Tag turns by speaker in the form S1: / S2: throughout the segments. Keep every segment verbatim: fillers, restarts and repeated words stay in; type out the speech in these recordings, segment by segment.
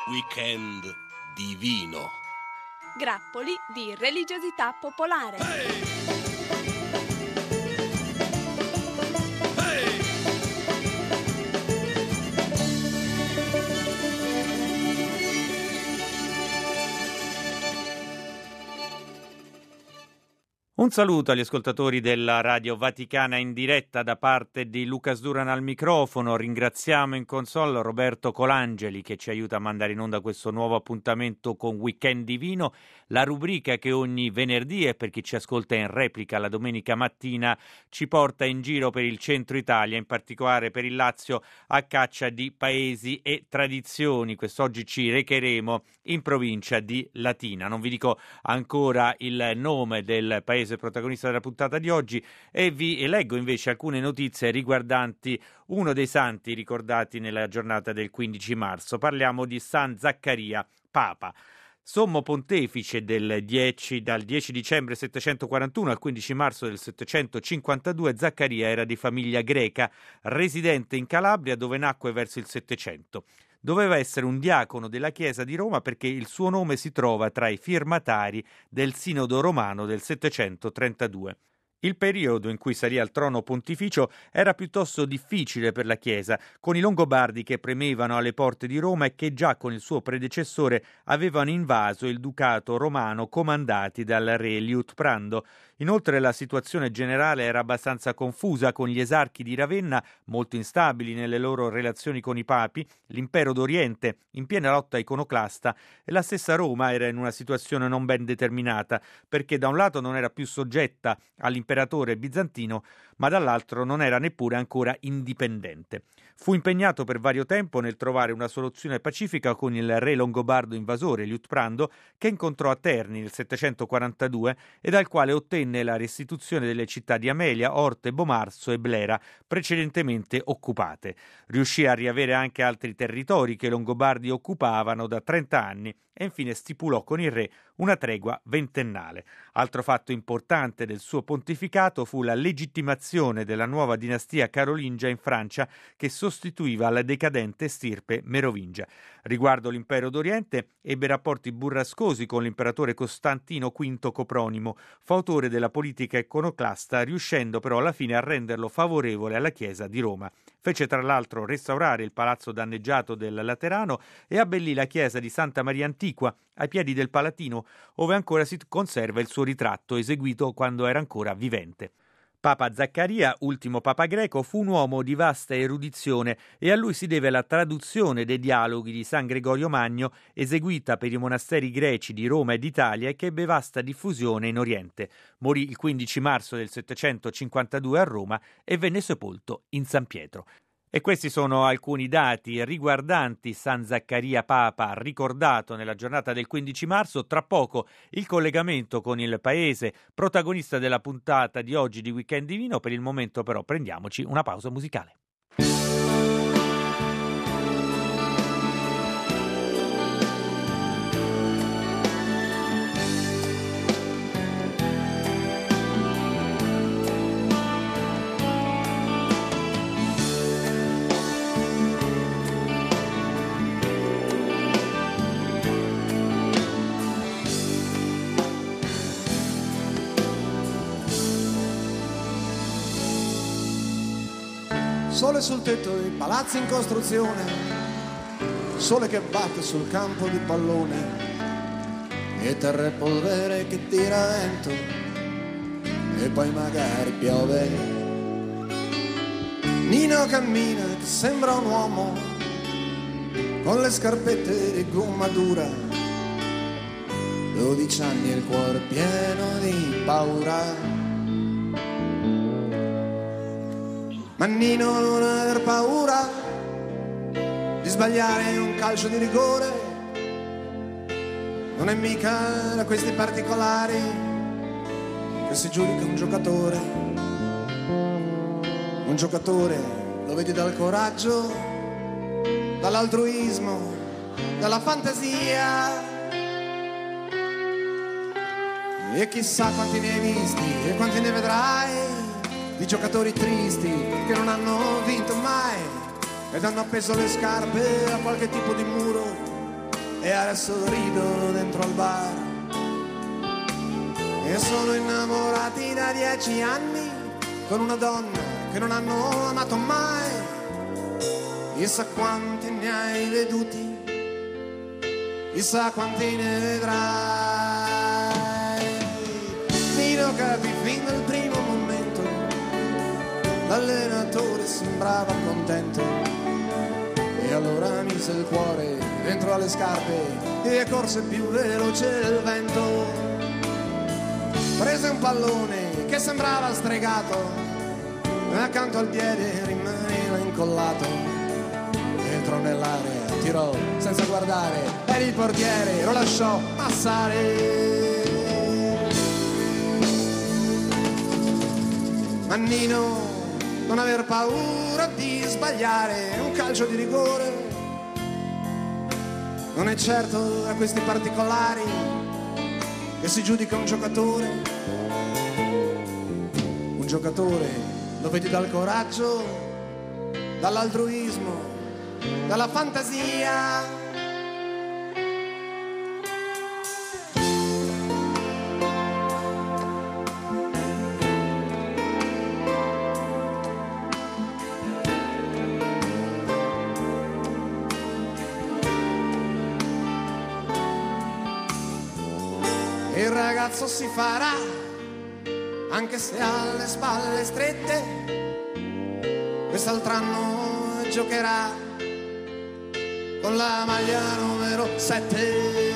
S1: Weekend divino.
S2: Grappoli di religiosità popolare.
S1: Hey!
S3: Un saluto agli ascoltatori della Radio Vaticana in diretta da parte di Lucas Duran al microfono. Ringraziamo in console Roberto Colangeli che ci aiuta a mandare in onda questo nuovo appuntamento con Weekend Divino, la rubrica che ogni venerdì e per chi ci ascolta in replica la domenica mattina ci porta in giro per il centro Italia, in particolare per il Lazio, a caccia di paesi e tradizioni. Quest'oggi ci recheremo in provincia di Latina. Non vi dico ancora il nome del paese protagonista della puntata di oggi e vi leggo invece alcune notizie riguardanti uno dei santi ricordati nella giornata del quindici marzo. Parliamo di San Zaccaria Papa. Sommo pontefice del dieci, dal dieci dicembre settecentoquarantuno al quindici marzo del settecentocinquantadue, Zaccaria era di famiglia greca, residente in Calabria dove nacque verso il Settecento. Doveva essere un diacono della Chiesa di Roma perché il suo nome si trova tra i firmatari del Sinodo Romano del settecentotrentadue. Il periodo in cui salì al trono pontificio era piuttosto difficile per la Chiesa, con i Longobardi che premevano alle porte di Roma e che già con il suo predecessore avevano invaso il ducato romano comandati dal re Liutprando. Inoltre la situazione generale era abbastanza confusa, con gli esarchi di Ravenna molto instabili nelle loro relazioni con i papi, l'impero d'Oriente in piena lotta iconoclasta e la stessa Roma era in una situazione non ben determinata, perché da un lato non era più soggetta all'imperatore bizantino, ma dall'altro non era neppure ancora indipendente. Fu impegnato per vario tempo nel trovare una soluzione pacifica con il re longobardo invasore Liutprando, che incontrò a Terni nel settecentoquarantadue e dal quale ottenne la restituzione delle città di Amelia, Orte, Bomarzo e Blera, precedentemente occupate. Riuscì a riavere anche altri territori che i Longobardi occupavano da trenta anni e infine stipulò con il re una tregua ventennale. Altro fatto importante del suo pontificato fu la legittimazione della nuova dinastia carolingia in Francia, che sostituiva la decadente stirpe merovingia. Riguardo l'impero d'Oriente, ebbe rapporti burrascosi con l'imperatore Costantino V Copronimo, fautore della politica iconoclasta, riuscendo però alla fine a renderlo favorevole alla Chiesa di Roma. Fece tra l'altro restaurare il palazzo danneggiato del Laterano e abbellì la chiesa di Santa Maria Antiqua ai piedi del Palatino, ove ancora si conserva il suo ritratto eseguito quando era ancora vivente. Papa Zaccaria, ultimo papa greco, fu un uomo di vasta erudizione e a lui si deve la traduzione dei dialoghi di San Gregorio Magno, eseguita per i monasteri greci di Roma e d'Italia e che ebbe vasta diffusione in Oriente. Morì il quindici marzo del settecentocinquantadue a Roma e venne sepolto in San Pietro. E questi sono alcuni dati riguardanti San Zaccaria Papa, ricordato nella giornata del quindici marzo. Tra poco il collegamento con il paese protagonista della puntata di oggi di Weekend Divino. Per il momento però prendiamoci una pausa musicale.
S4: Sole sul tetto dei palazzi in costruzione, sole che batte sul campo di palloni e terra e polvere che tira vento e poi magari piove. Nino cammina che sembra un uomo con le scarpette di gomma dura, dodici anni e il cuore pieno di paura. Ma Nino, non aver paura di sbagliare un calcio di rigore, non è mica da questi particolari che si giudica un giocatore. Un giocatore lo vedi dal coraggio, dall'altruismo, dalla fantasia. E chissà quanti ne hai visti e quanti ne vedrai di giocatori tristi che non hanno vinto mai ed hanno appeso le scarpe a qualche tipo di muro e adesso rido dentro al bar. E sono innamorati da dieci anni con una donna che non hanno amato mai. Chissà quanti ne hai veduti, chissà quanti ne vedrai. Nino capì fin dal primo momento, l'allenatore sembrava contento, e allora mise il cuore dentro alle scarpe e corse più veloce del vento. Prese un pallone che sembrava stregato, accanto al piede rimaneva incollato, entrò nell'area, tirò senza guardare e il portiere lo lasciò passare. Ma Nino, non aver paura di sbagliare un calcio di rigore, non è certo da questi particolari che si giudica un giocatore. Un giocatore lo vedi dal coraggio, dall'altruismo, dalla fantasia. Il ragazzo si farà, anche se ha le spalle strette, quest'altro anno giocherà con la maglia numero sette.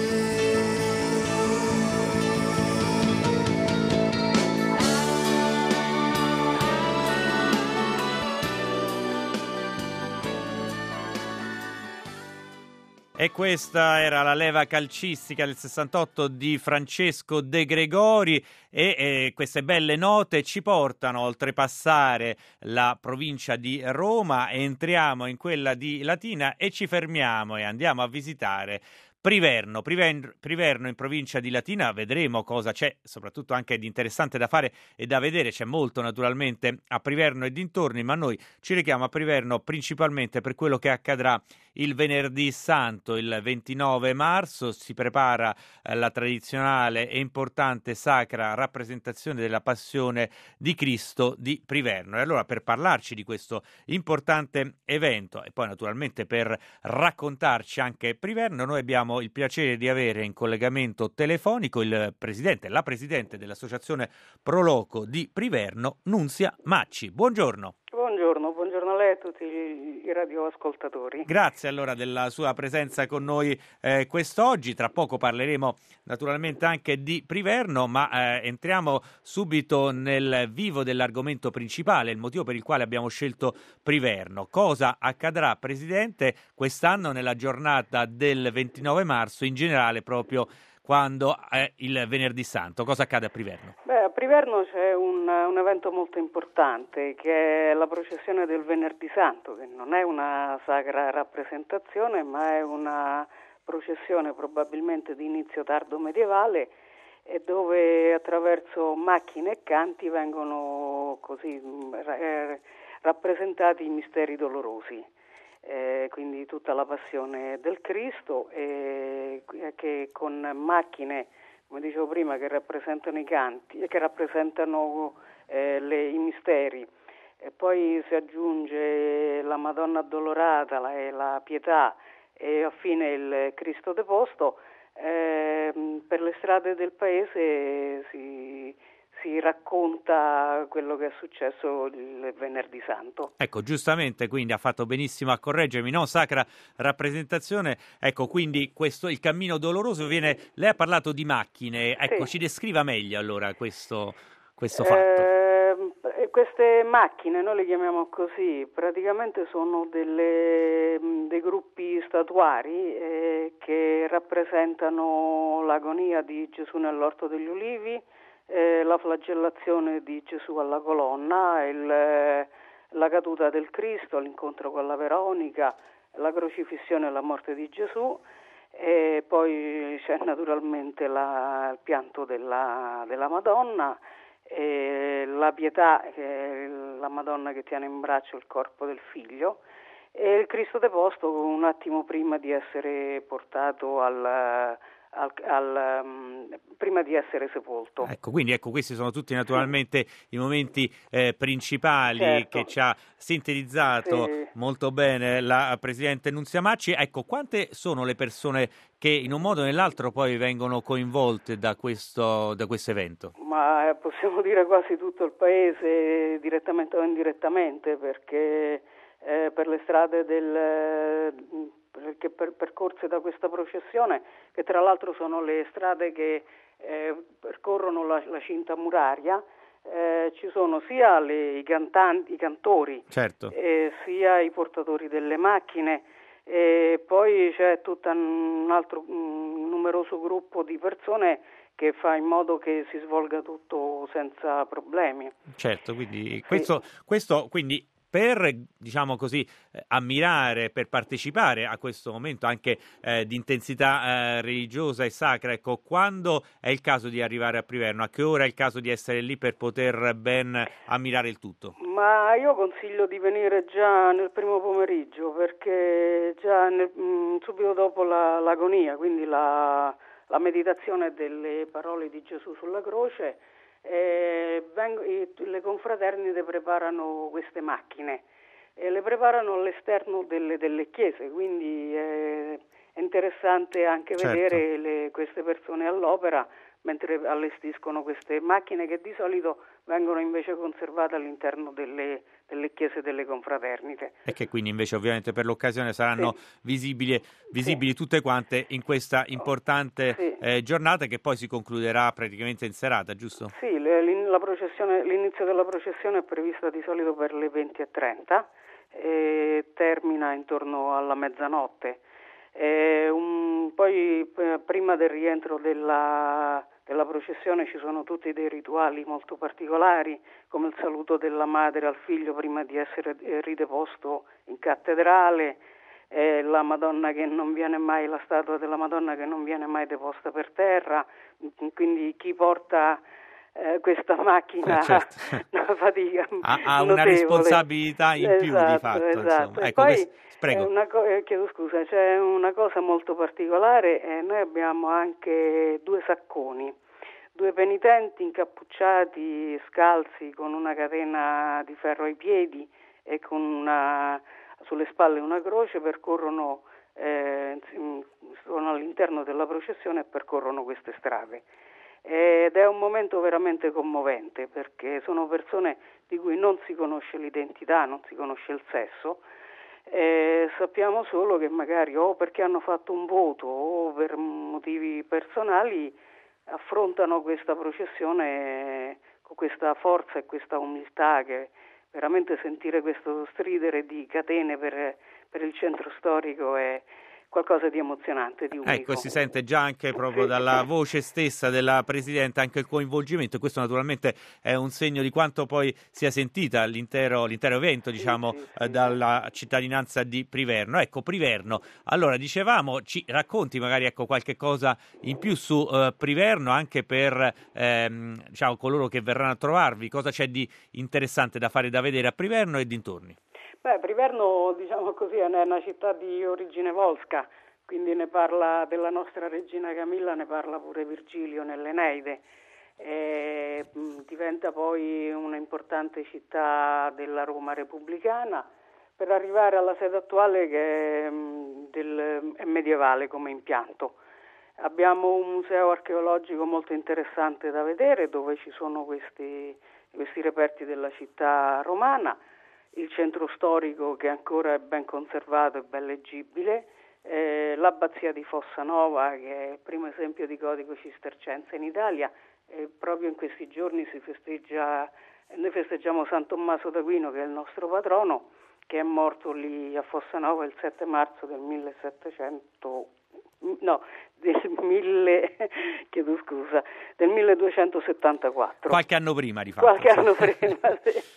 S3: E questa era la leva calcistica del sessantotto di Francesco De Gregori e eh, queste belle note ci portano a oltrepassare la provincia di Roma, entriamo in quella di Latina e ci fermiamo e andiamo a visitare Priverno, Priven- Priverno in provincia di Latina. Vedremo cosa c'è, soprattutto anche di interessante da fare e da vedere. C'è molto naturalmente a Priverno e dintorni, ma noi ci rechiamo a Priverno principalmente per quello che accadrà il venerdì santo, il ventinove marzo. Si prepara eh, la tradizionale e importante sacra rappresentazione della Passione di Cristo di Priverno. E allora, per parlarci di questo importante evento e poi naturalmente per raccontarci anche Priverno, noi abbiamo il piacere di avere in collegamento telefonico il presidente, la presidente dell'associazione Proloco di Priverno, Nunzia Macci. Buongiorno.
S5: Buongiorno, buongiorno a lei e a tutti i radioascoltatori.
S3: Grazie allora della sua presenza con noi eh, quest'oggi. Tra poco parleremo naturalmente anche di Priverno, ma eh, entriamo subito nel vivo dell'argomento principale, il motivo per il quale abbiamo scelto Priverno. Cosa accadrà, Presidente, quest'anno nella giornata del ventinove marzo, in generale proprio quando è il venerdì santo? Cosa accade a Priverno?
S5: Beh, a Priverno c'è un, un evento molto importante che è la processione del venerdì santo, che non è una sacra rappresentazione ma è una processione probabilmente di inizio tardo medievale e dove attraverso macchine e canti vengono così eh, rappresentati i misteri dolorosi. Eh, quindi tutta la passione del Cristo eh, che con macchine, come dicevo prima, che rappresentano i canti e che rappresentano eh, le, i misteri, e poi si aggiunge la Madonna Addolorata la, e la Pietà e a fine il Cristo deposto. Eh, per le strade del paese si si racconta quello che è successo il venerdì santo.
S3: Ecco, giustamente, quindi ha fatto benissimo a correggermi, no? Sacra rappresentazione, ecco, quindi questo, il cammino doloroso viene, lei ha parlato di macchine, ecco,
S5: sì.
S3: Ci descriva meglio allora questo, questo fatto.
S5: Eh, queste macchine, noi le chiamiamo così, praticamente sono delle, dei gruppi statuari eh, che rappresentano l'agonia di Gesù nell'Orto degli Ulivi, Eh, la flagellazione di Gesù alla colonna, il, eh, la caduta del Cristo, l'incontro con la Veronica, la crocifissione e la morte di Gesù, e poi c'è naturalmente la, il pianto della, della Madonna, e la Pietà, che è la Madonna che tiene in braccio il corpo del figlio, e il Cristo deposto un attimo prima di essere portato al... Al, al, um, prima di essere sepolto.
S3: Ecco, quindi ecco, questi sono tutti naturalmente sì. i momenti eh, principali
S5: certo.
S3: che ci ha sintetizzato
S5: sì.
S3: molto bene la Presidente Nunzia Macci. Ecco, quante sono le persone che in un modo o nell'altro poi vengono coinvolte da questo, da questo evento?
S5: Ma possiamo dire quasi tutto il paese, direttamente o indirettamente, perché eh, per le strade del... che per, percorse da questa processione, che tra l'altro sono le strade che eh, percorrono la, la cinta muraria, eh, ci sono sia le, i cantanti, i cantori,
S3: certo.
S5: eh, sia i portatori delle macchine, e poi c'è tutto un altro un numeroso gruppo di persone che fa in modo che si svolga tutto senza problemi.
S3: Certo, quindi
S5: sì.
S3: questo, questo quindi per, diciamo così, eh, ammirare, per partecipare a questo momento anche eh, di intensità eh, religiosa e sacra, ecco, quando è il caso di arrivare a Priverno? A che ora è il caso di essere lì per poter ben ammirare il tutto?
S5: Ma io consiglio di venire già nel primo pomeriggio, perché già nel, mh, subito dopo la, l'agonia, quindi la, la meditazione delle parole di Gesù sulla croce, Eh, vengo, i, le confraternite preparano queste macchine e le preparano all'esterno delle, delle chiese, quindi è, è interessante anche
S3: certo.
S5: vedere le, queste persone all'opera mentre allestiscono queste macchine che di solito vengono invece conservate all'interno delle, delle chiese delle confraternite.
S3: E che quindi invece ovviamente per l'occasione saranno
S5: sì.
S3: visibili, visibili sì. tutte quante in questa importante
S5: sì.
S3: eh, giornata che poi si concluderà praticamente in serata, giusto?
S5: Sì, le, la processione, l'inizio della processione è prevista di solito per le venti e trenta e termina intorno alla mezzanotte. E un, poi p- prima del rientro della della processione ci sono tutti dei rituali molto particolari, come il saluto della madre al figlio prima di essere rideposto in cattedrale, eh, la Madonna che non viene mai, la statua della Madonna che non viene mai deposta per terra, quindi chi porta eh, questa macchina
S3: eh, certo.
S5: una fatica
S3: ha, ha una responsabilità in
S5: esatto,
S3: più di fatto.
S5: Esatto.
S3: Ecco,
S5: poi
S3: questo, prego.
S5: Una co- eh, chiedo scusa, c'è una cosa molto particolare, eh, noi abbiamo anche due sacconi, due penitenti incappucciati, scalzi, con una catena di ferro ai piedi e con una, sulle spalle una croce, percorrono, eh, sono all'interno della processione e percorrono queste strade. Ed è un momento veramente commovente, perché sono persone di cui non si conosce l'identità, non si conosce il sesso, e sappiamo solo che magari o perché hanno fatto un voto o per motivi personali affrontano questa processione con questa forza e questa umiltà, che veramente sentire questo stridere di catene per, per il centro storico è qualcosa di emozionante, di unico.
S3: Ecco, si sente già anche proprio
S5: sì.
S3: dalla voce stessa della Presidente anche il coinvolgimento, e questo naturalmente è un segno di quanto poi sia sentita l'intero, l'intero evento, diciamo,
S5: sì, sì,
S3: eh,
S5: sì.
S3: dalla cittadinanza di Priverno. Ecco, Priverno, allora dicevamo, ci racconti magari ecco qualche cosa in più su eh, Priverno, anche per ehm, diciamo coloro che verranno a trovarvi, cosa c'è di interessante da fare, da vedere a Priverno e dintorni?
S5: Beh, Priverno, diciamo così, è una città di origine volsca, quindi ne parla della nostra regina Camilla, ne parla pure Virgilio nell'Eneide. E, mh, diventa poi un'importante città della Roma repubblicana, per arrivare alla sede attuale che è, mh, del, è medievale come impianto. Abbiamo un museo archeologico molto interessante da vedere, dove ci sono questi, questi reperti della città romana, il centro storico che ancora è ben conservato e ben leggibile, eh, l'abbazia di Fossanova, che è il primo esempio di gotico cistercense in Italia, e proprio in questi giorni si festeggia, noi festeggiamo San Tommaso d'Aquino, che è il nostro patrono, che è morto lì a Fossanova il sette marzo del millesettecento, no, del mille, chiedo scusa, del milleduecentosettantaquattro.
S3: Qualche anno prima, di fatto.
S5: Qualche anno prima, sì.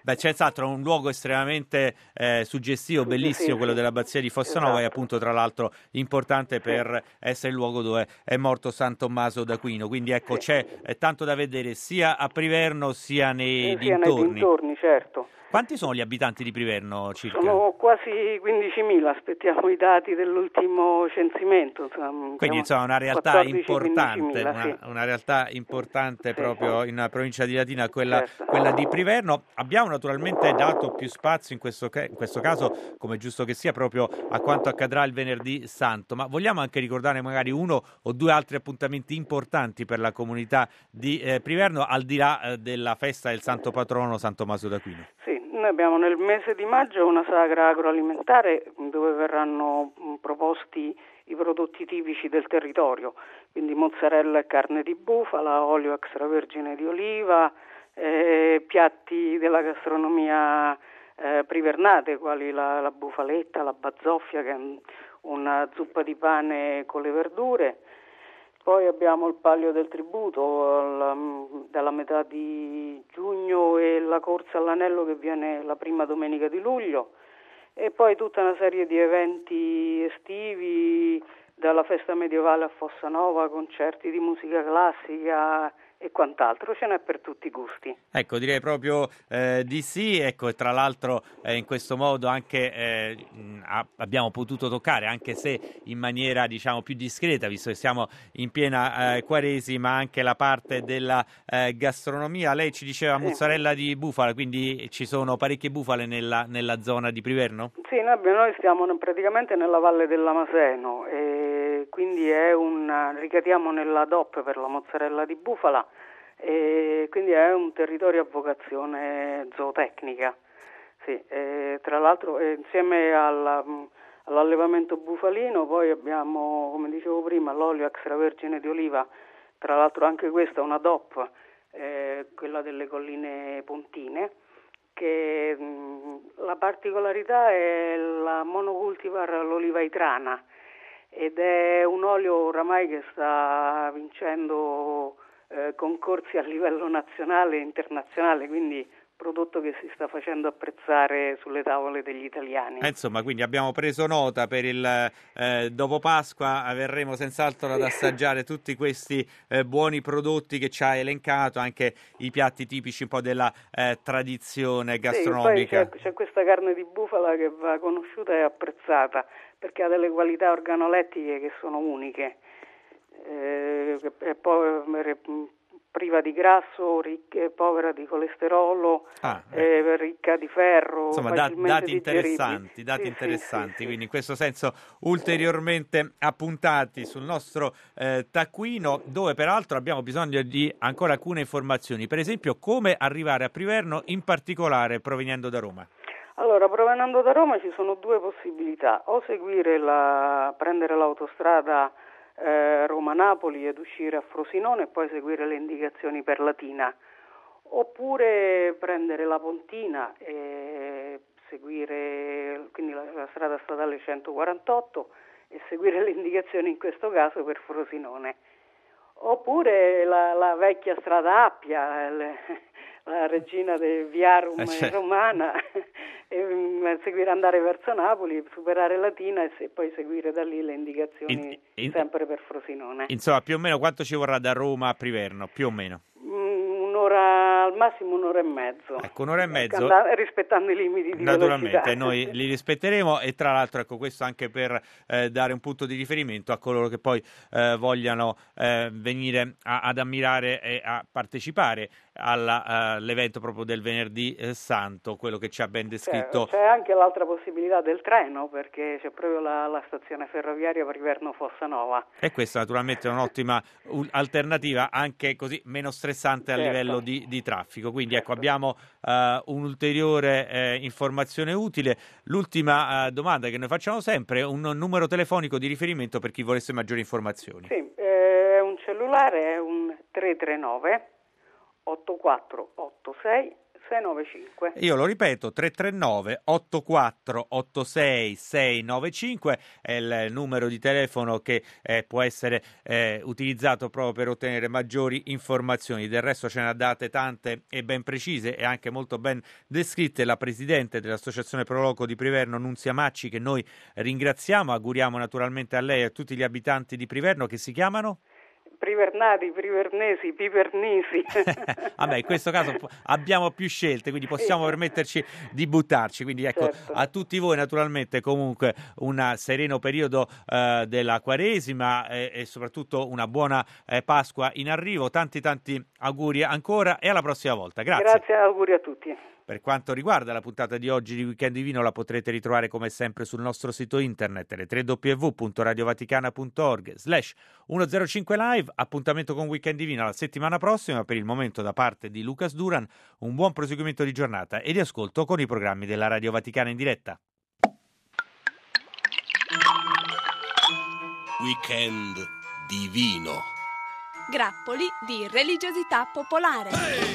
S3: Beh, senz'altro un luogo estremamente eh, suggestivo,
S5: Sì,
S3: bellissimo,
S5: sì,
S3: quello
S5: sì.
S3: dell'abbazia di Fossanova,
S5: Esatto.
S3: e appunto tra l'altro importante
S5: Sì.
S3: per essere il luogo dove è morto San Tommaso d'Aquino. Quindi ecco,
S5: Sì.
S3: c'è eh, tanto da vedere sia a Priverno sia nei
S5: Eh, sia nei
S3: dintorni.
S5: dintorni, certo.
S3: Quanti sono gli abitanti di Priverno circa?
S5: Sono quasi quindicimila, aspettiamo i dati dell'ultimo censimento. Insomma,
S3: Quindi insomma una realtà
S5: quattordici
S3: importante,
S5: quindicimila,
S3: una,
S5: sì.
S3: una realtà importante
S5: Sì.
S3: proprio in provincia di Latina, quella,
S5: Certo.
S3: quella di Priverno. Abbiamo naturalmente dato più spazio in questo, ca- in questo caso, come giusto che sia, proprio a quanto accadrà il venerdì santo, ma vogliamo anche ricordare magari uno o due altri appuntamenti importanti per la comunità di eh, Priverno, al di là eh, della festa del santo patrono San Tommaso d'Aquino.
S5: Sì, noi abbiamo nel mese di maggio una sagra agroalimentare dove verranno mh, proposti i prodotti tipici del territorio, quindi mozzarella e carne di bufala, olio extravergine di oliva, eh, piatti della gastronomia eh, privernate, quali la, la bufaletta, la bazzoffia, che è un, una zuppa di pane con le verdure. Poi abbiamo il Palio del Tributo la, dalla metà di giugno e la corsa all'anello che viene la prima domenica di luglio, e poi tutta una serie di eventi estivi, dalla festa medievale a Fossanova, concerti di musica classica e quant'altro, ce n'è per tutti i gusti.
S3: Ecco, direi proprio eh, di sì, ecco, e tra l'altro eh, in questo modo anche eh, mh, a- abbiamo potuto toccare, anche se in maniera diciamo più discreta, visto che siamo in piena eh, Quaresima, anche la parte della eh, gastronomia. Lei ci diceva
S5: Sì.
S3: mozzarella di bufala, quindi ci sono parecchie bufale nella, nella zona di Priverno?
S5: Sì, noi, abbiamo- noi stiamo praticamente nella valle dell'Amaseno e quindi è un, ricadiamo nella D O P per la mozzarella di bufala, e quindi è un territorio a vocazione zootecnica. Sì, e tra l'altro eh, insieme alla, all'allevamento bufalino poi abbiamo, come dicevo prima, l'olio extravergine di oliva, tra l'altro anche questa è una D O P, eh, quella delle colline pontine, che mh, la particolarità è la monocultivar l'oliva itrana, ed è un olio oramai che sta vincendo eh, concorsi a livello nazionale e internazionale, quindi prodotto che si sta facendo apprezzare sulle tavole degli italiani.
S3: Eh, insomma, quindi abbiamo preso nota per il eh, dopo Pasqua, verremo senz'altro ad assaggiare tutti questi eh, buoni prodotti che ci ha elencato, anche i piatti tipici un po' della eh, tradizione gastronomica.
S5: Sì, poi c'è, c'è questa carne di bufala che va conosciuta e apprezzata perché ha delle qualità organolettiche che sono uniche, eh, è poi priva di grasso, ricca, povera di colesterolo,
S3: Ah,
S5: eh, ricca di ferro.
S3: Insomma, da,
S5: facilmente
S3: dati
S5: digeribili.
S3: interessanti, dati
S5: Sì,
S3: interessanti,
S5: sì, sì,
S3: quindi
S5: sì.
S3: in questo senso ulteriormente appuntati sul nostro eh, taccuino, dove peraltro abbiamo bisogno di ancora alcune informazioni, per esempio come arrivare a Priverno, in particolare provenendo da Roma.
S5: Allora, provenendo da Roma ci sono due possibilità: o seguire la, prendere l'autostrada eh, Roma-Napoli ed uscire a Frosinone e poi seguire le indicazioni per Latina, oppure prendere la Pontina e seguire quindi la, la strada statale centoquarantotto e seguire le indicazioni in questo caso per Frosinone, oppure la, la vecchia strada Appia, le, la regina del Viarum
S3: Eh, certo.
S5: romana, e um, seguire, andare verso Napoli, superare Latina e se, poi seguire da lì le indicazioni
S3: In- in-
S5: sempre per Frosinone.
S3: Insomma, più o meno quanto ci vorrà da Roma a Priverno? Più o meno.
S5: Mm, un'ora, al massimo un'ora e mezzo.
S3: Ecco, un'ora e mezzo.
S5: Andare, rispettando i limiti di
S3: Naturalmente,
S5: velocità.
S3: noi li rispetteremo, e tra l'altro ecco questo anche per eh, dare un punto di riferimento a coloro che poi eh, vogliano eh, venire a, ad ammirare e a partecipare alla, uh, all'evento proprio del venerdì eh, santo, quello che ci ha ben descritto.
S5: C'è, c'è anche l'altra possibilità del treno, perché c'è proprio la, la stazione ferroviaria Priverno-Fossanova.
S3: E questa naturalmente è un'ottima uh, alternativa, anche così meno stressante a
S5: Certo.
S3: livello di, di traffico. Quindi
S5: Certo.
S3: ecco, abbiamo uh, un'ulteriore eh, informazione utile. L'ultima uh, domanda che noi facciamo sempre: un numero telefonico di riferimento per chi volesse maggiori informazioni.
S5: Sì, è un cellulare, è un tre tre nove otto quattro otto sei sei nove cinque.
S3: Io lo ripeto, tre tre nove otto quattro otto sei sei nove cinque è il numero di telefono che eh, può essere eh, utilizzato proprio per ottenere maggiori informazioni. Del resto ce ne ha date tante e ben precise e anche molto ben descritte la presidente dell'Associazione Pro Loco di Priverno, Nunzia Macci, che noi ringraziamo. Auguriamo naturalmente a lei e a tutti gli abitanti di Priverno, che si chiamano?
S5: Privernati, privernesi, pipernisi.
S3: Vabbè, in questo caso abbiamo più scelte, quindi possiamo permetterci di buttarci. Quindi ecco,
S5: certo.
S3: A tutti voi naturalmente comunque un sereno periodo eh, della Quaresima eh, e soprattutto una buona eh, Pasqua in arrivo. Tanti tanti auguri ancora e alla prossima volta. Grazie.
S5: Grazie, auguri a tutti.
S3: Per quanto riguarda la puntata di oggi di Weekend Divino, la potrete ritrovare come sempre sul nostro sito internet, le w w w punto radiovaticana punto org slash centocinque live. Appuntamento con Weekend Divino la settimana prossima. Per il momento, da parte di Lucas Duran, un buon proseguimento di giornata e di ascolto con i programmi della Radio Vaticana in diretta.
S1: Weekend Divino.
S2: Grappoli di religiosità popolare.